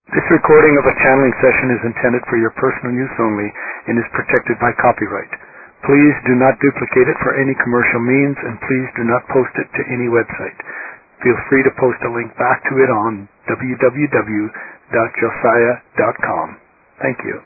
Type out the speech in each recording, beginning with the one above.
This recording of a channeling session is intended for your personal use only and is protected by copyright. Please do not duplicate it for any commercial means, and please do not post it to any website. Feel free to post a link back to it on www.josiah.com. Thank you.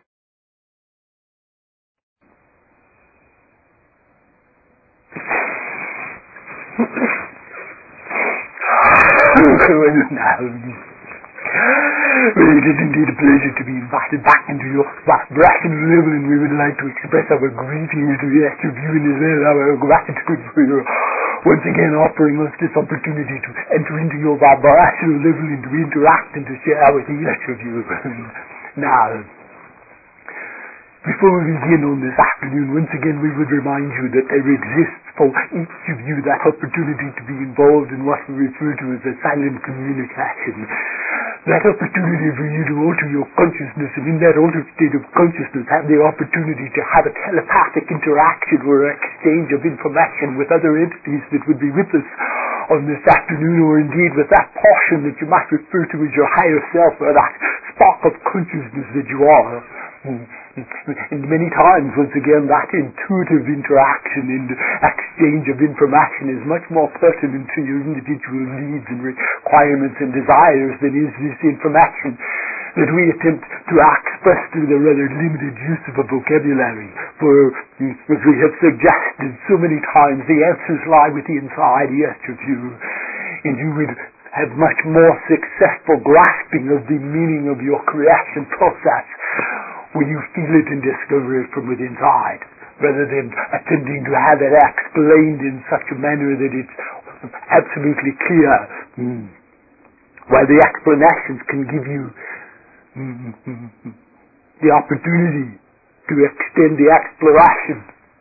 Well, it is indeed a pleasure to be invited back into your vibrational level, and we would like to express our greetings to the rest of you, and as well our gratitude for your once again offering us this opportunity to enter into your vibrational level and to interact and to share with the rest of you. Now, before we begin on this afternoon, once again we would remind you that there exists for each of you that opportunity to be involved in what we refer to as a silent communication. That opportunity for you to alter your consciousness, and in that altered state of consciousness have the opportunity to have a telepathic interaction or exchange of information with other entities that would be with us on this afternoon, or indeed with that portion that you might refer to as your higher self, or that spark of consciousness that you are. And many times, once again, that intuitive interaction and exchange of information is much more pertinent to your individual needs and requirements and desires than is this information that we attempt to express through the rather limited use of a vocabulary. For, as we have suggested so many times, the answers lie within inside each of you, and you would have much more successful grasping of the meaning of your creation process when you feel it and discover it from within inside, rather than attempting to have it explained in such a manner that it's absolutely clear. While the explanations can give you the opportunity to extend the exploration,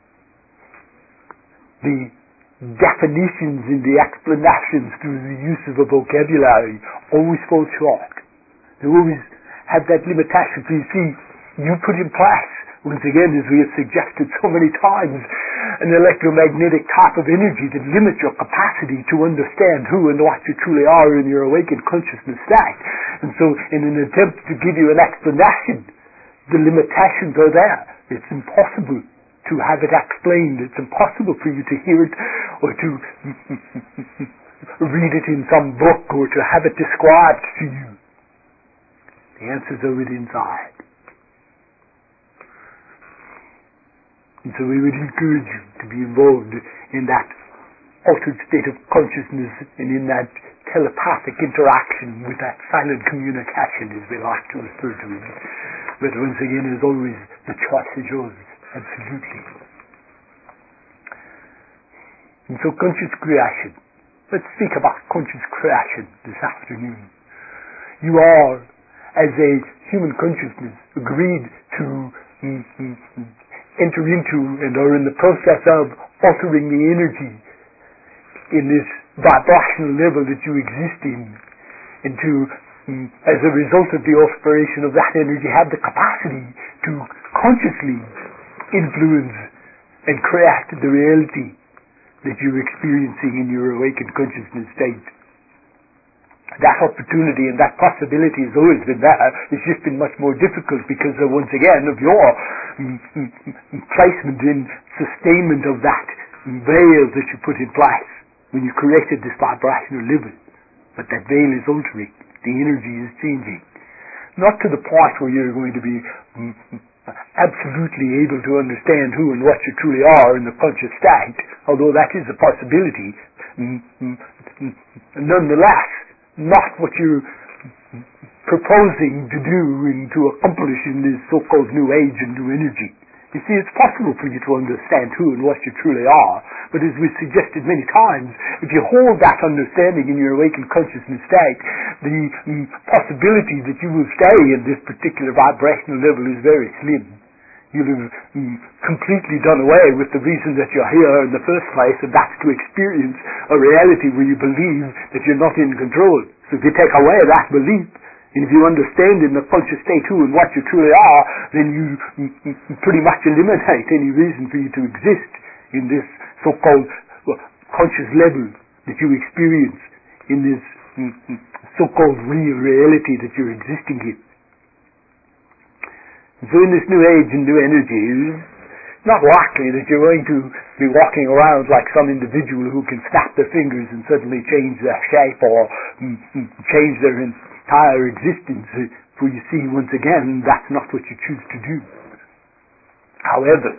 the definitions in the explanations through the use of a vocabulary always fall short. They always have that limitation. So you see, you put in place, once again, as we have suggested so many times, an electromagnetic type of energy that limits your capacity to understand who and what you truly are in your awakened consciousness state. And so, in an attempt to give you an explanation, the limitations are there. It's impossible to have it explained. It's impossible for you to hear it or to read it in some book or to have it described to you. The answers are within inside. And so we would encourage you to be involved in that altered state of consciousness and in that telepathic interaction with that silent communication, as we like to refer to it. But once again, as always, the choice is yours, absolutely. And so conscious creation. Let's speak about conscious creation this afternoon. You are, as a human consciousness, agreed to enter into and are in the process of altering the energy in this vibrational level that you exist in, and to, as a result of the alteration of that energy, have the capacity to consciously influence and create the reality that you're experiencing in your awakened consciousness state. That opportunity and that possibility has always been there. It's just been much more difficult because, once again, of your placement and sustainment of that veil that you put in place when you created this vibrational level. But that veil is altering. The energy is changing. Not to the point where you're going to be absolutely able to understand who and what you truly are in the conscious state, although that is a possibility. Nonetheless, not what you're proposing to do and to accomplish in this so-called new age and new energy. You see, it's possible for you to understand who and what you truly are, but as we've suggested many times, if you hold that understanding in your awakened consciousness state, the possibility that you will stay in this particular vibrational level is very slim. You'll have completely done away with the reason that you're here in the first place, and that's to experience a reality where you believe that you're not in control. So if you take away that belief, and if you understand in the conscious state who and what you truly are, then you pretty much eliminate any reason for you to exist in this so-called conscious level that you experience in this so-called real reality that you're existing in. So in this new age and new energy, it's not likely that you're going to be walking around like some individual who can snap their fingers and suddenly change their shape or change their entire existence. For you see, once again, that's not what you choose to do. However,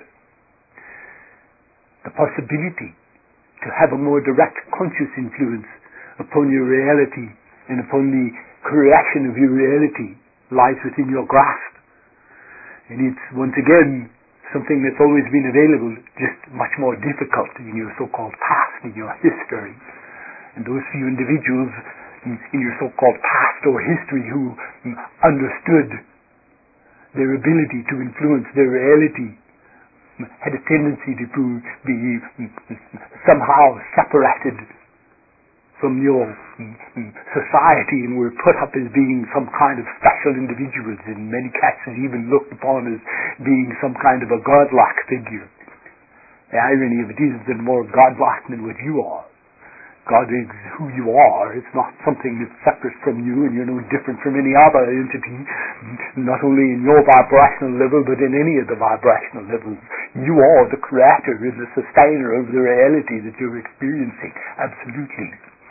the possibility to have a more direct conscious influence upon your reality and upon the creation of your reality lies within your grasp. And it's, once again, something that's always been available, just much more difficult in your so-called past, in your history. And those few individuals in your so-called past or history who understood their ability to influence their reality had a tendency to be somehow separated from your society and were put up as being some kind of special individuals, in many cases even looked upon as being some kind of a godlike figure. The irony of it is that more godlike than what you are. God is who you are. It's not something that's separate from you, and you're no different from any other entity, not only in your vibrational level, but in any of the vibrational levels. You are the creator and the sustainer of the reality that you're experiencing. Absolutely.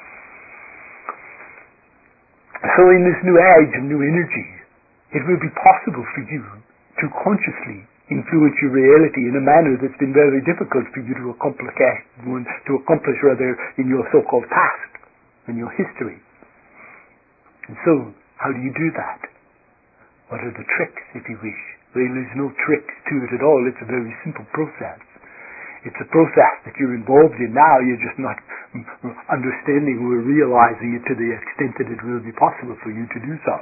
So in this new age of new energy, it will be possible for you to consciously influence your reality in a manner that's been very difficult for you to accomplish in your so-called past, in your history. And so, how do you do that? What are the tricks, if you wish? Well, there's no tricks to it at all. It's a very simple process. It's a process that you're involved in now. You're just not understanding or realizing it to the extent that it will be possible for you to do so.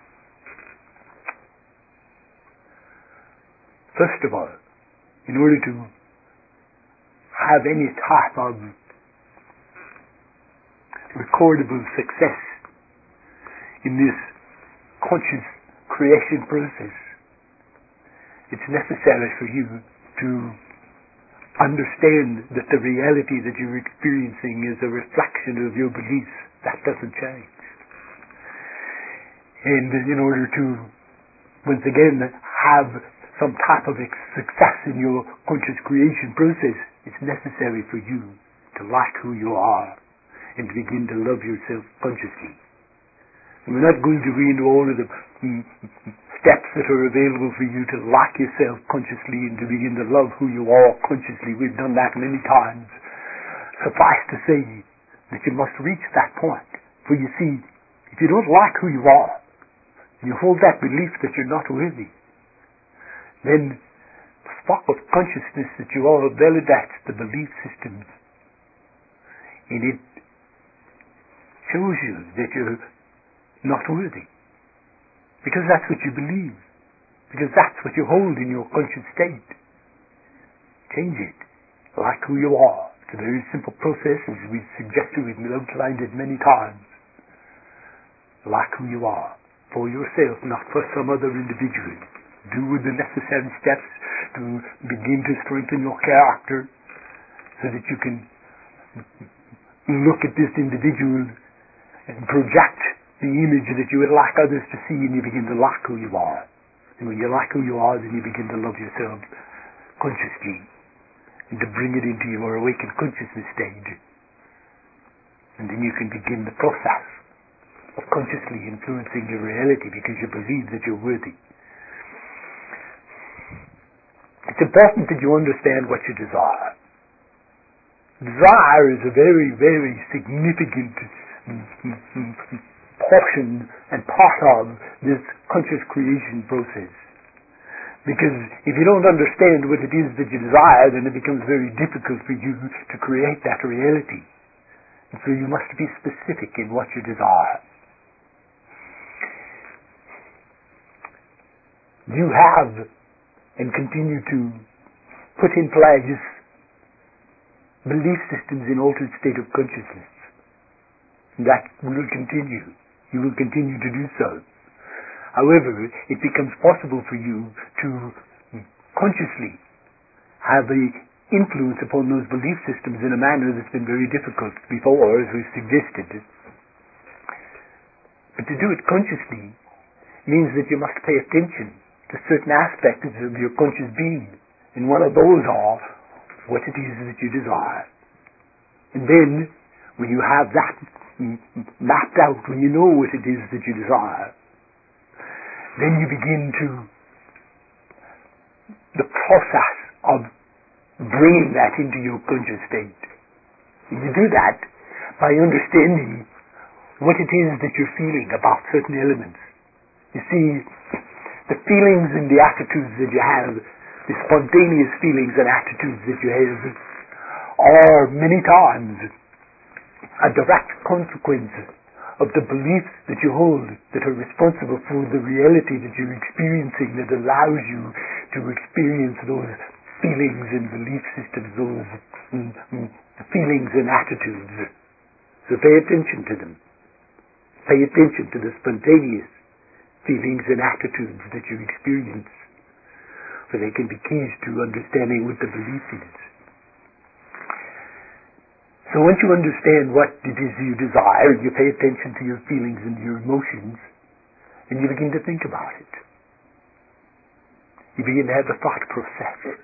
First of all, in order to have any type of recordable success in this conscious creation process, it's necessary for you to understand that the reality that you're experiencing is a reflection of your beliefs. That doesn't change. And in order to, once again, have some type of success in your conscious creation process, it's necessary for you to like who you are and to begin to love yourself consciously. And we're not going to read all of the steps that are available for you to like yourself consciously and to begin to love who you are consciously. We've done that many times. Suffice to say that you must reach that point. For you see, if you don't like who you are, and you hold that belief that you're not worthy, then the spark of consciousness that you are validates the belief systems. And it shows you that you're not worthy. Because that's what you believe. Because that's what you hold in your conscious state. Change it. Like who you are. It's a very simple process, as we've suggested, we've outlined it many times. Like who you are. For yourself, not for some other individual. Do the necessary steps to begin to strengthen your character so that you can look at this individual and project the image that you would like others to see, and you begin to like who you are. And when you like who you are, then you begin to love yourself consciously and to bring it into your awakened consciousness stage. And then you can begin the process of consciously influencing your reality because you believe that you're worthy. It's important that you understand what you desire. Desire is a very, very significant portion and part of this conscious creation process. Because if you don't understand what it is that you desire, then it becomes very difficult for you to create that reality. And so you must be specific in what you desire. You have and continue to put in place belief systems in altered state of consciousness. That will continue. You will continue to do so. However, it becomes possible for you to consciously have an influence upon those belief systems in a manner that's been very difficult before, as we've suggested. But to do it consciously means that you must pay attention to certain aspects of your conscious being. And one of those are what it is that you desire. And then, when you have that mapped out, when you know what it is that you desire, then you begin the process of bringing that into your conscious state. And you do that by understanding what it is that you're feeling about certain elements. You see, the feelings and the attitudes that you have, the spontaneous feelings and attitudes that you have, are many times a direct consequence of the beliefs that you hold that are responsible for the reality that you're experiencing, that allows you to experience those feelings and belief systems, those feelings and attitudes. So pay attention to them. Pay attention to the spontaneous feelings and attitudes that you experience, for they can be keys to understanding what the belief is. So once you understand what it is you desire, you pay attention to your feelings and your emotions, and you begin to think about it. You begin to have the thought process.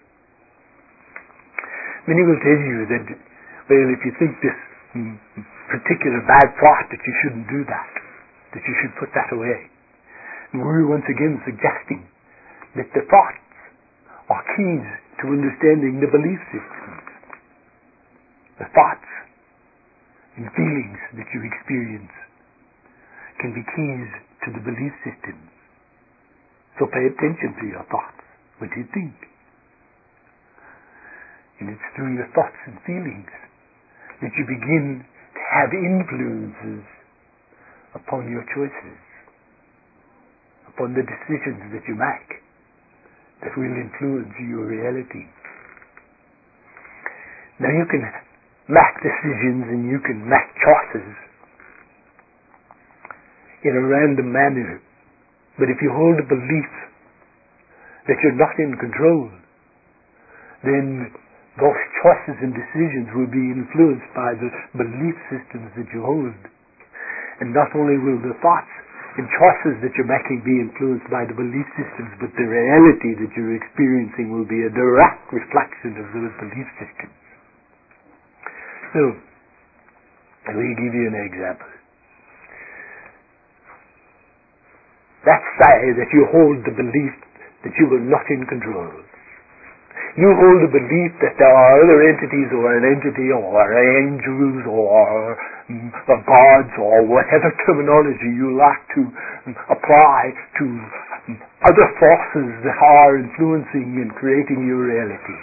Many will tell you that, well, if you think this particular bad thought, that you shouldn't do that you should put that away. And we're once again suggesting that the thoughts are keys to understanding the belief systems. The thoughts and feelings that you experience can be keys to the belief systems. So pay attention to your thoughts. What do you think? And it's through your thoughts and feelings that you begin to have influences upon your choices, upon the decisions that you make, that will influence your reality. Now you can make decisions and you can make choices in a random manner, but if you hold a belief that you're not in control, then those choices and decisions will be influenced by the belief systems that you hold. And not only will the thoughts and choices that you're making be influenced by the belief systems, but the reality that you're experiencing will be a direct reflection of those belief systems. So, let me give you an example. Let's say that you hold the belief that you are not in control. You hold the belief that there are other entities, or an entity, or angels, or gods, or whatever terminology you like to apply to other forces that are influencing and creating your reality.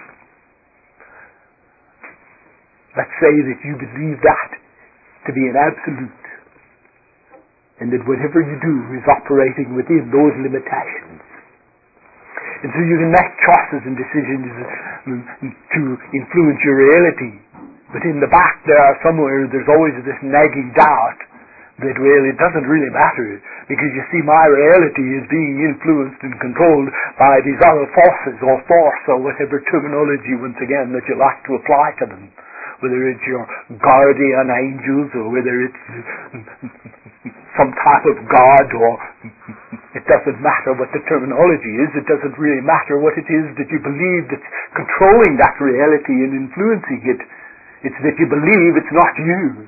Let's say that you believe that to be an absolute, and that whatever you do is operating within those limitations. And so you can make choices and decisions to influence your reality. But in the back there's always this nagging doubt that, well, it doesn't really matter, because you see, my reality is being influenced and controlled by these other forces, or force, or whatever terminology, once again, that you like to apply to them. Whether it's your guardian angels, or whether it's some type of God, or it doesn't matter what the terminology is. It doesn't really matter what it is that you believe that's controlling that reality and influencing it. It's that you believe it's not you.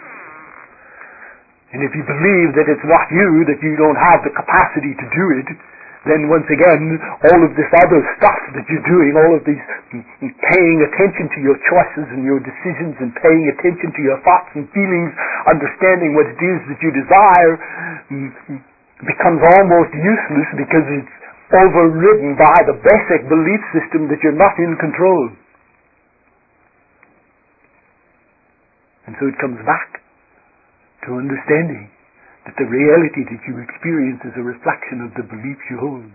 And if you believe that it's not you, that you don't have the capacity to do it, then once again, all of this other stuff that you're doing, all of these paying attention to your choices and your decisions, and paying attention to your thoughts and feelings, understanding what it is that you desire, becomes almost useless, because it's overridden by the basic belief system that you're not in control. And so it comes back to understanding that the reality that you experience is a reflection of the beliefs you hold.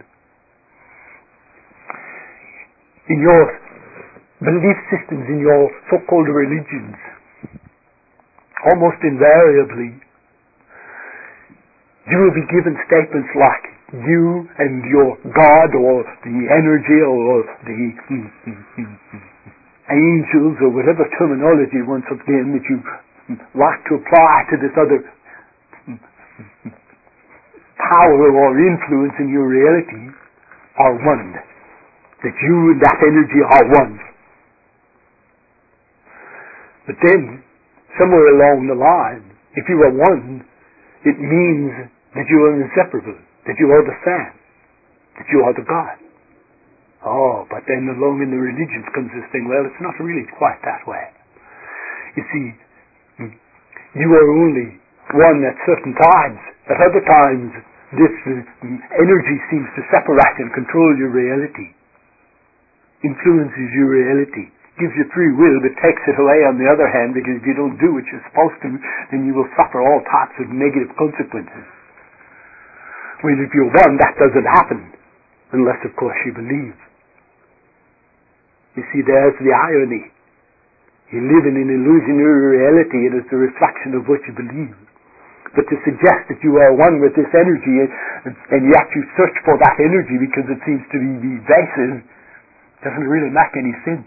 In your belief systems, in your so-called religions, almost invariably, you will be given statements like, you and your God, or the energy, or the angels, or whatever terminology, once again, that you like to apply to this other power or influence in your reality, are one. That you and that energy are one. But then, somewhere along the line, if you are one, it means that you are inseparable, that you are the same, that you are the God. Oh, but then along in the religions comes this thing, well, it's not really quite that way. You see, you are only one at certain times. At other times, this energy seems to separate and control your reality, influences your reality, gives you free will, but takes it away on the other hand, because if you don't do what you're supposed to, then you will suffer all types of negative consequences. Well, if you're one, that doesn't happen, unless, of course, you believe. You see, there's the irony. You live in an illusionary reality, and it's a reflection of what you believe. But to suggest that you are one with this energy, and yet you search for that energy because it seems to be evasive, doesn't really make any sense.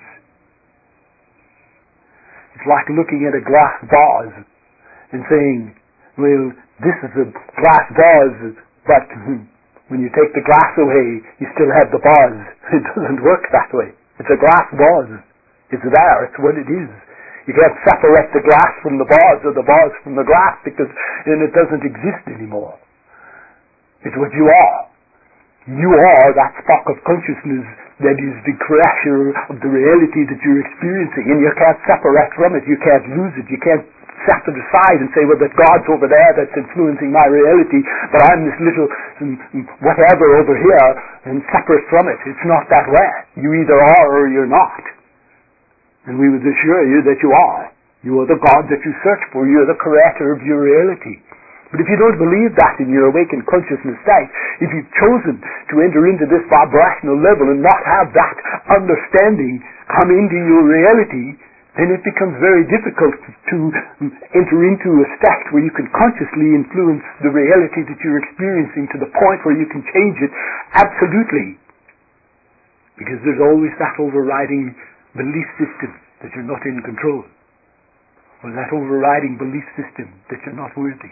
It's like looking at a glass vase and saying, well, this is a glass vase, but when you take the glass away, you still have the vase. It doesn't work that way. It's a glass vase. It's there. It's what it is. You can't separate the glass from the vase or the vase from the glass, because then it doesn't exist anymore. It's what you are. You are that spark of consciousness that is the creator of the reality that you're experiencing, and you can't separate from it. You can't lose it. You can't set it aside and say, well, that God's over there that's influencing my reality, but I'm this little whatever over here and separate from it. It's not that way. You either are or you're not. And we would assure you that you are. You are the God that you search for. You're the creator of your reality. But if you don't believe that in your awakened consciousness state, if you've chosen to enter into this vibrational level and not have that understanding come into your reality, then it becomes very difficult to enter into a state where you can consciously influence the reality that you're experiencing to the point where you can change it absolutely. Because there's always that overriding belief system that you're not in control, or that overriding belief system that you're not worthy.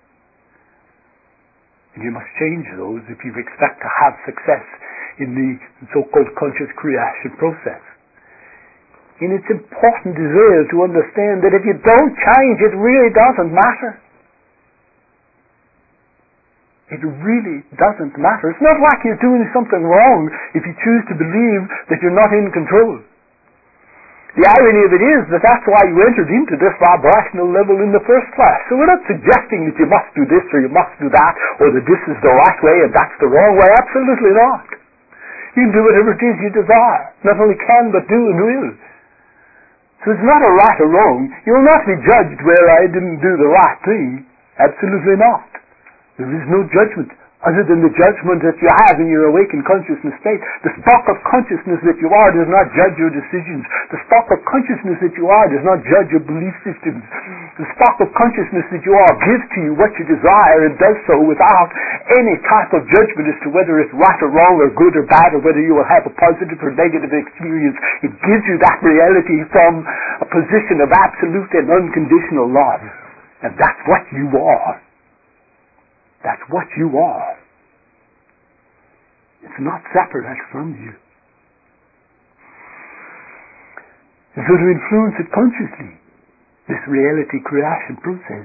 And you must change those if you expect to have success in the so-called conscious creation process. And it's important as well to understand that if you don't change, it really doesn't matter. It really doesn't matter. It's not like you're doing something wrong if you choose to believe that you're not in control. The irony of it is that that's why you entered into this vibrational level in the first place. So we're not suggesting that you must do this or you must do that, or that this is the right way and that's the wrong way. Absolutely not. You can do whatever it is you desire. Not only can, but do and will. So it's not a right or wrong. You will not be judged, well, I didn't do the right thing. Absolutely not. There is no judgment other than the judgment that you have in your awakened consciousness state. The spark of consciousness that you are does not judge your decisions. The spark of consciousness that you are does not judge your belief systems. The spark of consciousness that you are gives to you what you desire, and does so without any type of judgment as to whether it's right or wrong or good or bad, or whether you will have a positive or negative experience. It gives you that reality from a position of absolute and unconditional love. And that's what you are. That's what you are. It's not separate from you. And so to influence it consciously, this reality creation process,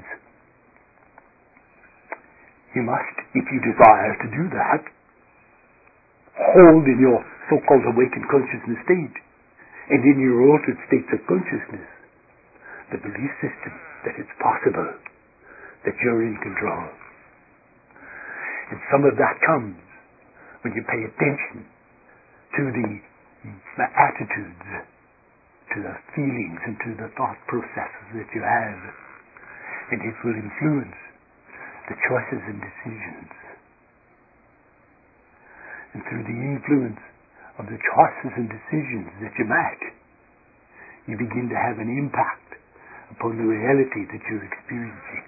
you must, if you desire to do that, hold in your so-called awakened consciousness state, and in your altered states of consciousness, the belief system that it's possible that you're in control. And some of that comes when you pay attention to the attitudes, to the feelings, and to the thought processes that you have. And it will influence the choices and decisions. And through the influence of the choices and decisions that you make, you begin to have an impact upon the reality that you're experiencing.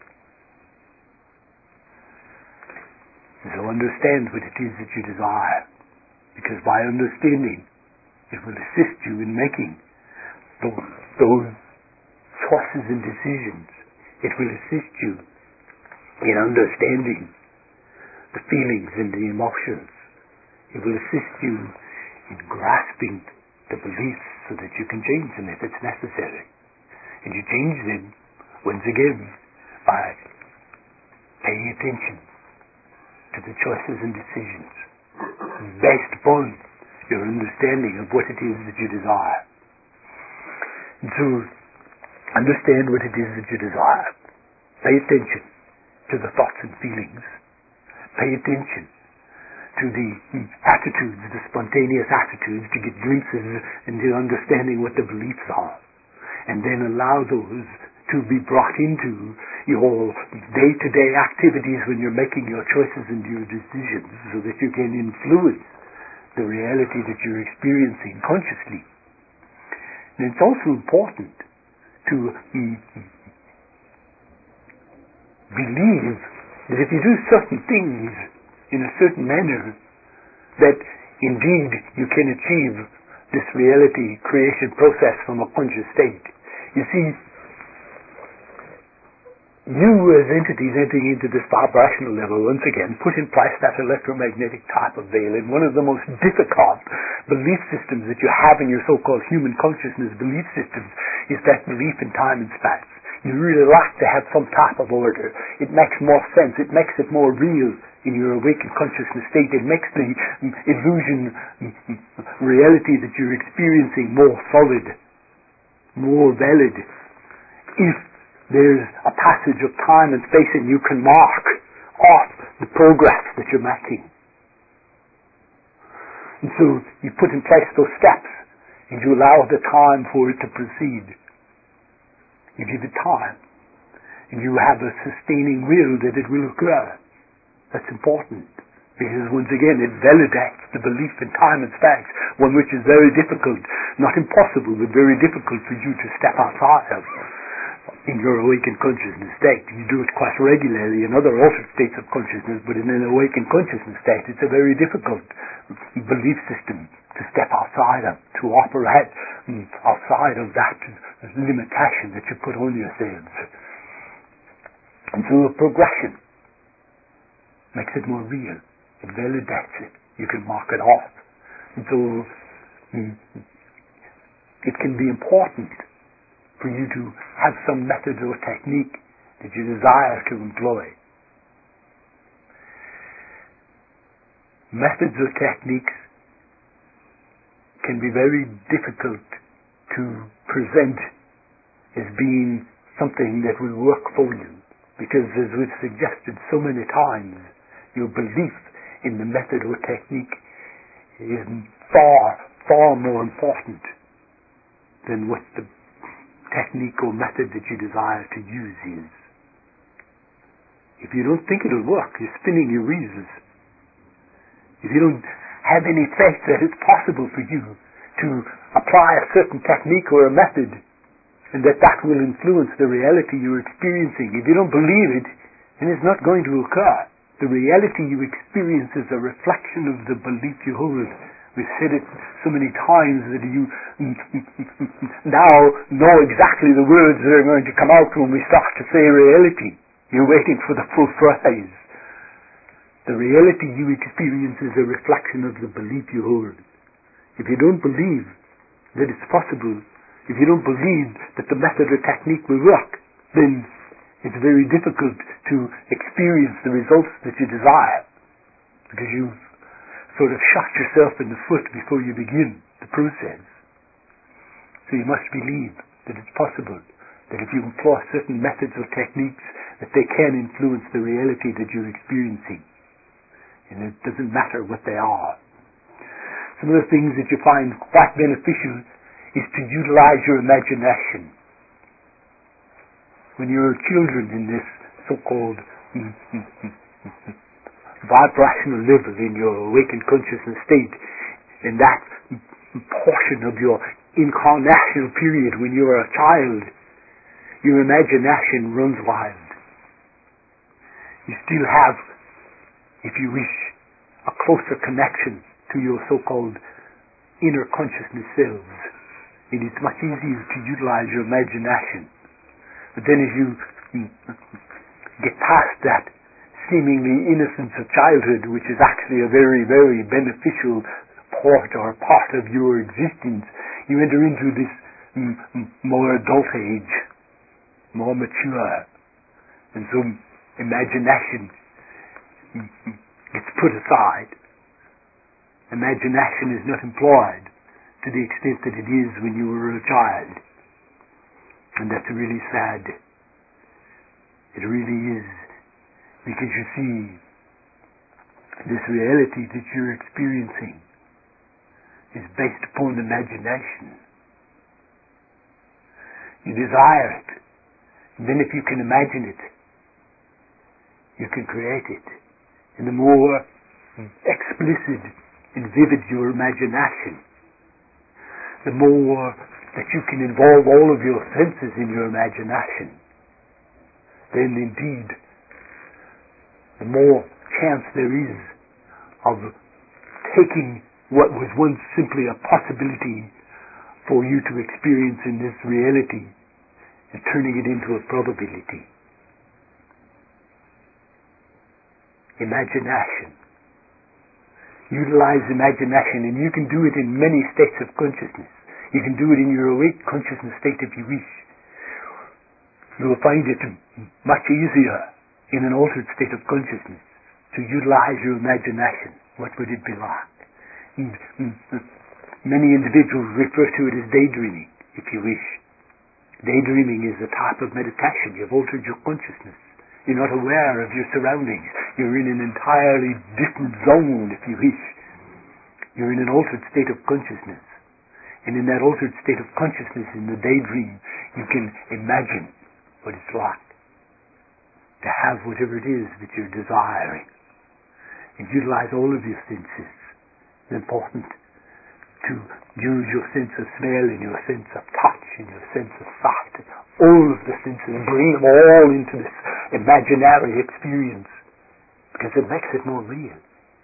So understand what it is that you desire, because by understanding, it will assist you in making those choices and decisions. It will assist you in understanding the feelings and the emotions It will assist you in grasping the beliefs so that you can change them if it's necessary. And you change them, once again, by paying attention to the choices and decisions based upon your understanding of what it is that you desire. And so, understand what it is that you desire. Pay attention to the thoughts and feelings. Pay attention to the attitudes, the spontaneous attitudes, to get glimpses into understanding what the beliefs are. And then allow those to be brought into your day-to-day activities when you're making your choices and your decisions, so that you can influence the reality that you're experiencing consciously. And it's also important to believe that if you do certain things in a certain manner, that indeed you can achieve this reality creation process from a conscious state. You see, you as entities entering into this vibrational level, once again, put in place that electromagnetic type of veil. And one of the most difficult belief systems that you have in your so-called human consciousness belief systems is that belief in time and space. You really like to have some type of order. It makes more sense. It makes it more real in your awakened consciousness state. It makes the illusion, reality that you're experiencing more solid, more valid. If there's a passage of time and space and you can mark off the progress that you're making. And so you put in place those steps and you allow the time for it to proceed. You give it time, and you have a sustaining will that it will occur. That's important, because once again it validates the belief in time and space, one which is very difficult, not impossible, but very difficult for you to step outside of in your awakened consciousness state. You do it quite regularly in other altered states of consciousness, but in an awakened consciousness state it's a very difficult belief system to step outside of, to operate outside of that limitation that you put on yourselves. And through a progression makes it more real. It validates it. You can mark it off. And so it can be important for you to have some method or technique that you desire to employ. Methods or techniques can be very difficult to present as being something that will work for you, because as we've suggested so many times, your belief in the method or technique is far more important than what the technique or method that you desire to use is. If you don't think it'll work, you're spinning your wheels. If you don't have any faith that it's possible for you to apply a certain technique or a method, and that will influence the reality you're experiencing, if you don't believe it, then it's not going to occur. The reality you experience is a reflection of the belief you hold. We've said it so many times that you now know exactly the words that are going to come out when we start to say reality. You're waiting for the full phrase. The reality you experience is a reflection of the belief you hold. If you don't believe that it's possible, if you don't believe that the method or technique will work, then it's very difficult to experience the results that you desire, because you've sort of shot yourself in the foot before you begin the process. So you must believe that it's possible, that if you employ certain methods or techniques, that they can influence the reality that you're experiencing. And it doesn't matter what they are. Some of the things that you find quite beneficial is to utilize your imagination. When you're children in this so-called vibrational level in your awakened consciousness state, in that portion of your incarnational period when you're a child, your imagination runs wild. You still have, if you wish, a closer connection to your so-called inner consciousness selves. It is much easier to utilize your imagination. But then as you get past that seemingly innocence of childhood, which is actually a very, very beneficial part of your existence, you enter into this more adult age, more mature, and so imagination gets put aside. Imagination is not employed to the extent that it is when you were a child, and that's really sad. It really is, because you see, this reality that you're experiencing is based upon imagination. You desire it, and then if you can imagine it, you can create it. And the more explicit and vivid your imagination, the more that you can involve all of your senses in your imagination, then indeed the more chance there is of taking what was once simply a possibility for you to experience in this reality and turning it into a probability. Imagination. Utilize imagination, and you can do it in many states of consciousness. You can do it in your awake consciousness state if you wish. You will find it much easier in an altered state of consciousness to utilize your imagination. What would it be like? Many individuals refer to it as daydreaming, if you wish. Daydreaming is a type of meditation. You've altered your consciousness. You're not aware of your surroundings. You're in an entirely different zone, if you wish. You're in an altered state of consciousness. And in that altered state of consciousness, in the daydream, you can imagine what it's like to have whatever it is that you're desiring. And utilize all of your senses. It's important to use your sense of smell and your sense of touch and your sense of sight, all of the senses, and bring them all into this imaginary experience, because it makes it more real.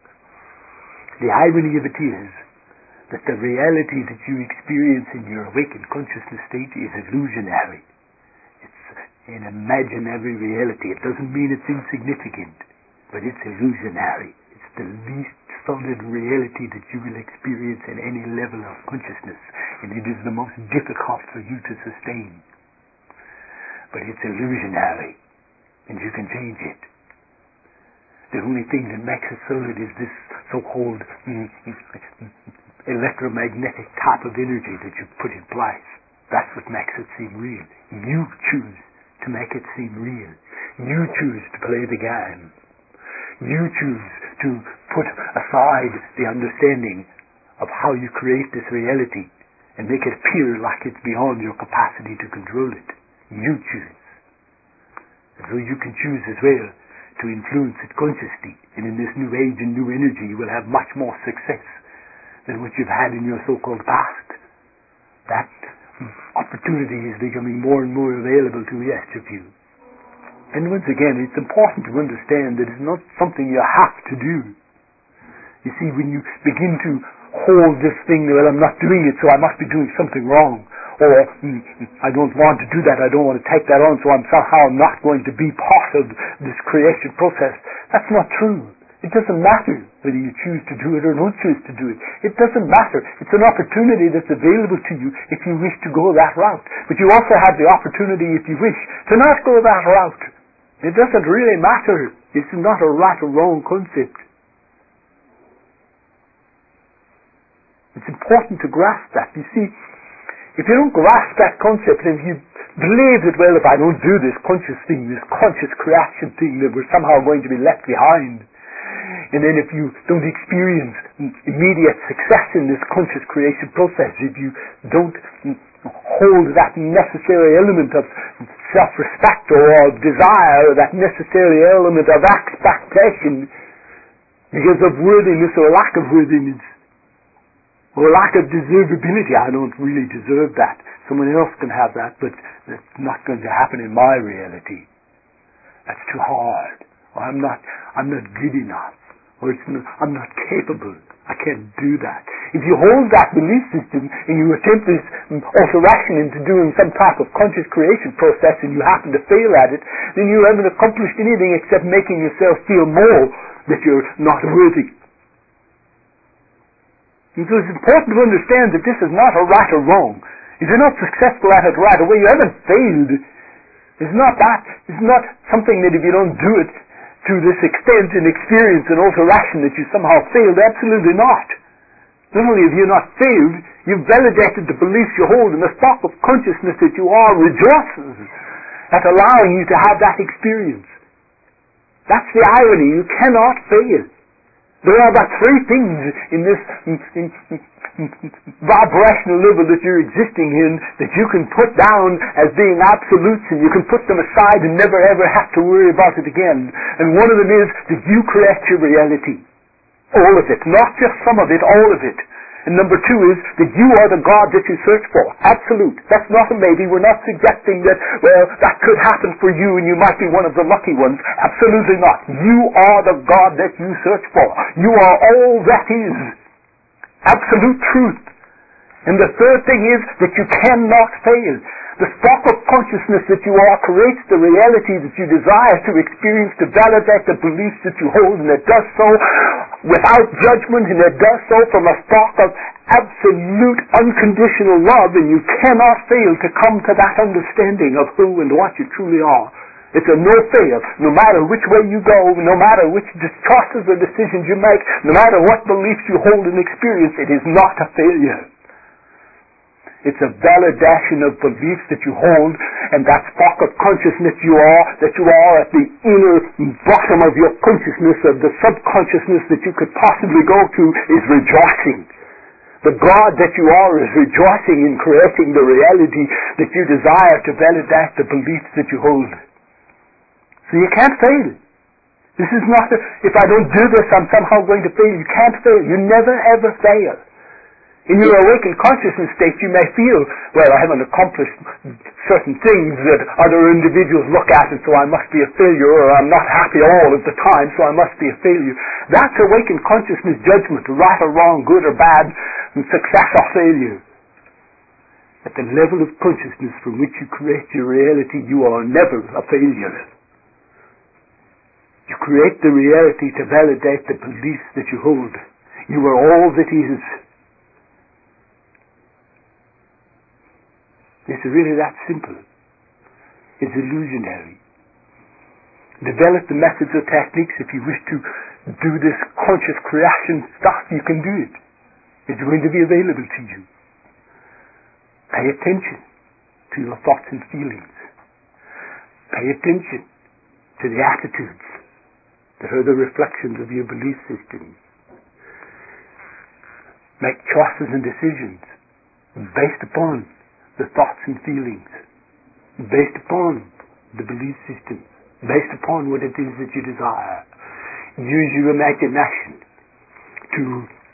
The irony of it is that the reality that you experience in your awakened consciousness state is illusionary. It's an imaginary reality. It doesn't mean it's insignificant, but it's illusionary. It's the least solid reality that you will experience in any level of consciousness, and it is the most difficult for you to sustain. But it's illusionary, and you can change it. The only thing that makes it solid is this so-called electromagnetic type of energy that you put in place. That's what makes it seem real. You choose to make it seem real. You choose to play the game. You choose to put aside the understanding of how you create this reality and make it appear like it's beyond your capacity to control it. You choose. And so you can choose as well to influence it consciously. And in this new age and new energy, you will have much more success than what you've had in your so-called past. That opportunity is becoming more and more available to each of you. And once again, it's important to understand that it's not something you have to do. You see, when you begin to hold this thing, well, I'm not doing it, so I must be doing something wrong. Or, I don't want to do that, I don't want to take that on, so I'm somehow not going to be part of this creation process. That's not true. It doesn't matter whether you choose to do it or don't choose to do it. It doesn't matter. It's an opportunity that's available to you if you wish to go that route. But you also have the opportunity, if you wish, to not go that route. It doesn't really matter. It's not a right or wrong concept. It's important to grasp that. You see, if you don't grasp that concept, and if you believe that, well, if I don't do this conscious thing, this conscious creation thing, that we're somehow going to be left behind, and then if you don't experience immediate success in this conscious creation process, if you don't hold that necessary element of self-respect or of desire, or that necessary element of expectation, because of worthiness or lack of worthiness, or lack of deservability. I don't really deserve that. Someone else can have that, but that's not going to happen in my reality. That's too hard. Or I'm not good enough. Or I'm not capable. I can't do that. If you hold that belief system and you attempt this alteration into doing some type of conscious creation process and you happen to fail at it, then you haven't accomplished anything except making yourself feel more that you're not worthy. And so it's important to understand that this is not a right or wrong. If you're not successful at it right away, you haven't failed. It's not that. It's not something that if you don't do it to this extent and experience and alteration that you somehow failed. Absolutely not. Not only have you not failed, you've validated the beliefs you hold, and the stock of consciousness that you are rejoices at allowing you to have that experience. That's the irony. You cannot fail. There are but three things in this vibrational level that you're existing in that you can put down as being absolutes, and you can put them aside and never ever have to worry about it again. And one of them is that you create your reality. All of it. Not just some of it, all of it. And number two is that you are the God that you search for. Absolute. That's not a maybe. We're not suggesting that, well, that could happen for you and you might be one of the lucky ones. Absolutely not. You are the God that you search for. You are all that is. Absolute truth. And the third thing is that you cannot fail. The stock of consciousness that you are creates the reality that you desire to experience, to validate the beliefs that you hold, and it does so without judgment, and it does so from a stock of absolute unconditional love, and you cannot fail to come to that understanding of who and what you truly are. It's a no fail. No matter which way you go, no matter which choices or decisions you make, no matter what beliefs you hold and experience, it is not a failure. It's a validation of beliefs that you hold, and that stock of consciousness you are at the inner bottom of your consciousness, of the subconsciousness that you could possibly go to, is rejoicing. The God that you are is rejoicing in creating the reality that you desire to validate the beliefs that you hold. So you can't fail. This is not if I don't do this, I'm somehow going to fail. You can't fail. You never ever fail. In your awakened consciousness state, you may feel, well, I haven't accomplished certain things that other individuals look at, and so I must be a failure, or I'm not happy all of the time, so I must be a failure. That's awakened consciousness judgment, right or wrong, good or bad, and success or failure. At the level of consciousness from which you create your reality, you are never a failure. You create the reality to validate the beliefs that you hold. You are all that is. It's really that simple. It's illusionary. Develop the methods or techniques if you wish to do this conscious creation stuff. You can do it. It's going to be available to you. Pay attention to your thoughts and feelings. Pay attention to the attitudes that are the reflections of your belief system. Make choices and decisions based upon the thoughts and feelings, based upon the belief system, based upon what it is that you desire. Use your imagination to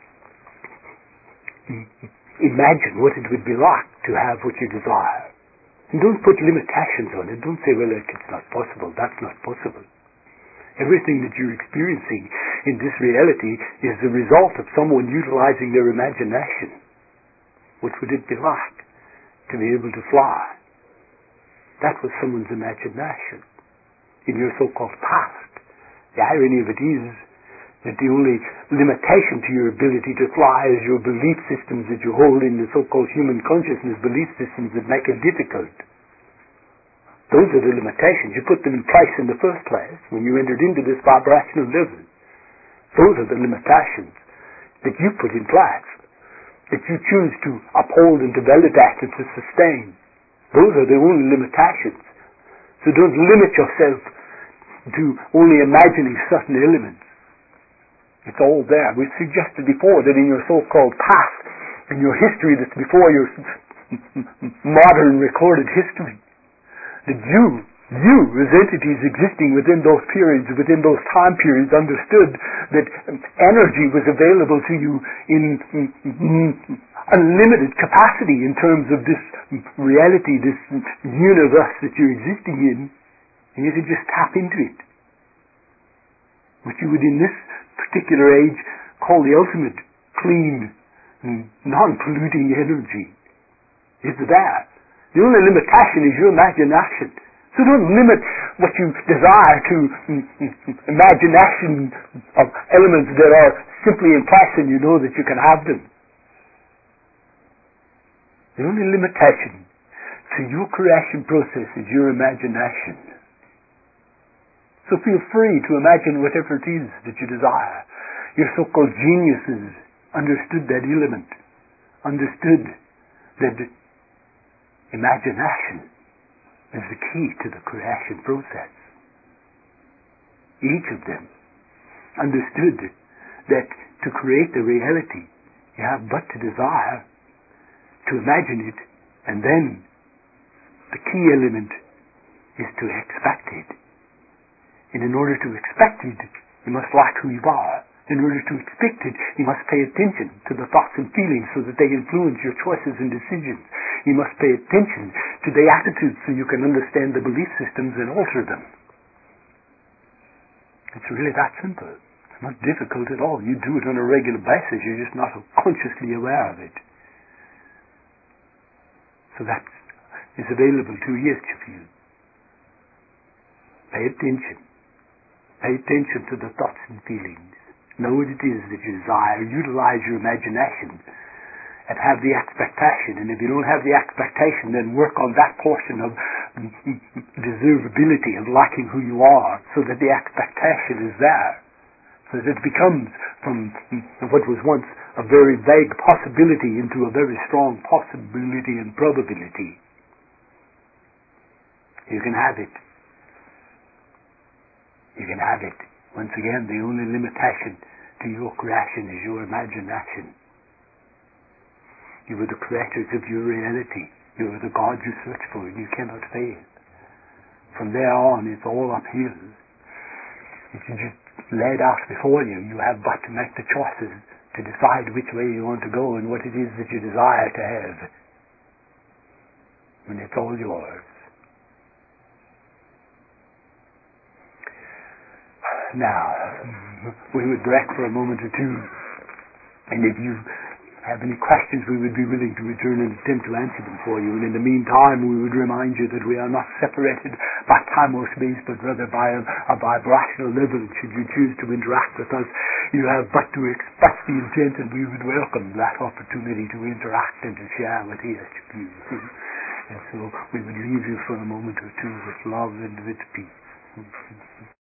imagine what it would be like to have what you desire. And don't put limitations on it. Don't say, well, it's not possible. That's not possible. Everything that you're experiencing in this reality is the result of someone utilizing their imagination. What would it be like to be able to fly? That was someone's imagination. In your so-called past, the irony of it is that the only limitation to your ability to fly is your belief systems that you hold in the so-called human consciousness, belief systems that make it difficult. Those are the limitations. You put them in place in the first place when you entered into this vibrational level. Those are the limitations that you put in place, that you choose to uphold and to validate and to sustain. Those are the only limitations. So don't limit yourself to only imagining certain elements. It's all there. We've suggested before that in your so-called past, in your history that's before your modern recorded history, that you as entities existing within those periods, within those time periods, understood that energy was available to you in unlimited capacity in terms of this reality, this universe that you're existing in, and you could just tap into it. Which you would in this particular age call the ultimate clean non-polluting energy is there. The only limitation is your imagination. So don't limit what you desire to imagination of elements that are simply in place and you know that you can have them. The only limitation to your creation process is your imagination. So feel free to imagine whatever it is that you desire. Your so-called geniuses understood that element, understood that imagination is the key to the creation process. Each of them understood that to create the reality, you have but to desire, to imagine it, and then the key element is to expect it. And in order to expect it, you must like who you are. In order to expect it, you must pay attention to the thoughts and feelings so that they influence your choices and decisions. You must pay attention to the attitudes so you can understand the belief systems and alter them. It's really that simple. It's not difficult at all. You do it on a regular basis. You're just not consciously aware of it. So that is available to each of you. Pay attention. Pay attention to the thoughts and feelings. Know what it is that you desire. Utilize your imagination and have the expectation. And if you don't have the expectation, then work on that portion of desirability, of liking who you are, so that the expectation is there. So that it becomes from what was once a very vague possibility into a very strong possibility and probability. You can have it. You can have it. Once again, the only limitation to your creation is your imagination. You are the creators of your reality. You are the God you search for, and you cannot fail. From there on, it's all uphill. It's just laid out before you. You have but to make the choices to decide which way you want to go and what it is that you desire to have. And it's all yours. Now, we would break for a moment or two, and if you have any questions, we would be willing to return and attempt to answer them for you. And in the meantime, we would remind you that we are not separated by time or space, but rather by a vibrational level. Should you choose to interact with us, you have but to express the intent, and we would welcome that opportunity to interact and to share with each of you. And so we would leave you for a moment or two with love and with peace.